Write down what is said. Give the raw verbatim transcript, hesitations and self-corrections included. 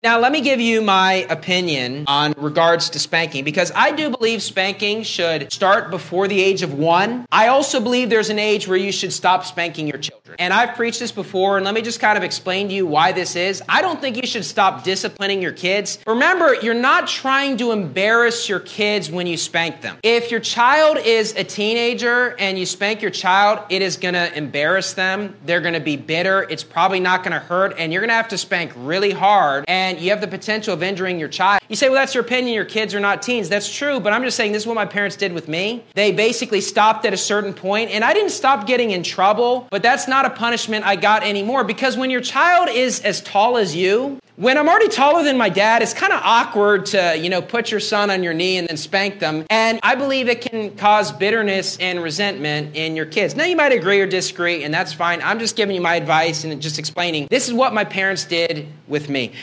Now, let me give you my opinion on regards to spanking, because I do believe spanking should start before the age of one. I also believe there's an age where you should stop spanking your children. And I've preached this before, and let me just kind of explain to you why this is. I don't think you should stop disciplining your kids. Remember, you're not trying to embarrass your kids when you spank them. If your child is a teenager and you spank your child, it is going to embarrass them. They're going to be bitter. It's probably not going to hurt, and you're going to have to spank really hard, and you have the potential of injuring your child. You say, well, that's your opinion. Your kids are not teens. That's true, but I'm just saying this is what my parents did with me. They basically stopped at a certain point, and I didn't stop getting in trouble, but that's not a punishment I got anymore, because when your child is as tall as you, when I'm already taller than my dad, it's kind of awkward to, you know, put your son on your knee and then spank them. And I believe it can cause bitterness and resentment in your kids. Now, you might agree or disagree, and that's fine. I'm just giving you my advice and just explaining this is what my parents did with me.